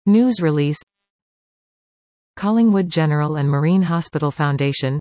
News release. Collingwood General and Marine Hospital Foundation.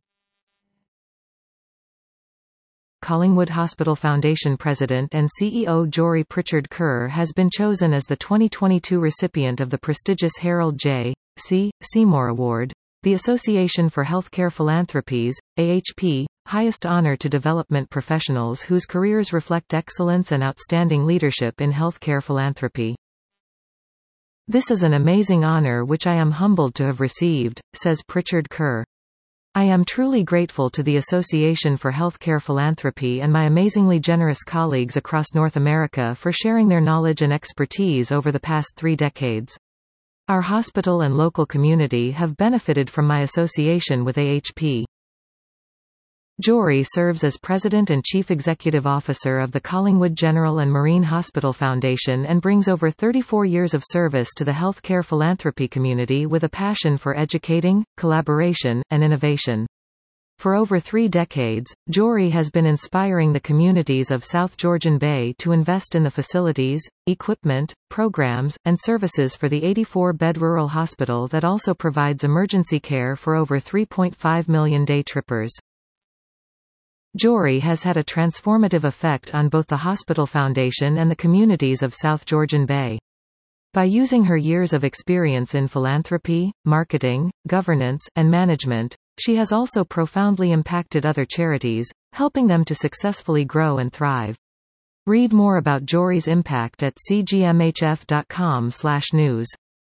Collingwood Hospital Foundation President and CEO Jory Pritchard Kerr has been chosen as the 2022 recipient of the prestigious Harold J. C. Seymour Award, the Association for Healthcare Philanthropies, AHP, highest honor to development professionals whose careers reflect excellence and outstanding leadership in healthcare philanthropy. "This is an amazing honor which I am humbled to have received," says Pritchard Kerr. "I am truly grateful to the Association for Healthcare Philanthropy and my amazingly generous colleagues across North America for sharing their knowledge and expertise over the past 3 decades. Our hospital and local community have benefited from my association with AHP." Jory serves as President and Chief Executive Officer of the Collingwood General and Marine Hospital Foundation and brings over 34 years of service to the healthcare philanthropy community with a passion for educating, collaboration, and innovation. For over 3 decades, Jory has been inspiring the communities of South Georgian Bay to invest in the facilities, equipment, programs, and services for the 84-bed rural hospital that also provides emergency care for over 3.5 million day trippers. Jory has had a transformative effect on both the hospital foundation and the communities of South Georgian Bay. By using her years of experience in philanthropy, marketing, governance, and management, she has also profoundly impacted other charities, helping them to successfully grow and thrive. Read more about Jory's impact at cgmhf.com/news.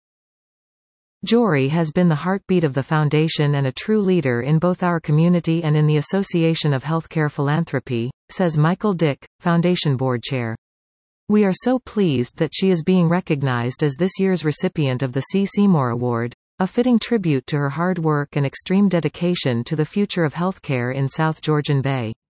Jory has been the heartbeat of the foundation and a true leader in both our community and in the Association of Healthcare Philanthropy, says Michael Dick, Foundation Board Chair. "We are so pleased that she is being recognized as this year's recipient of the C. Seymour Award, a fitting tribute to her hard work and extreme dedication to the future of healthcare in South Georgian Bay."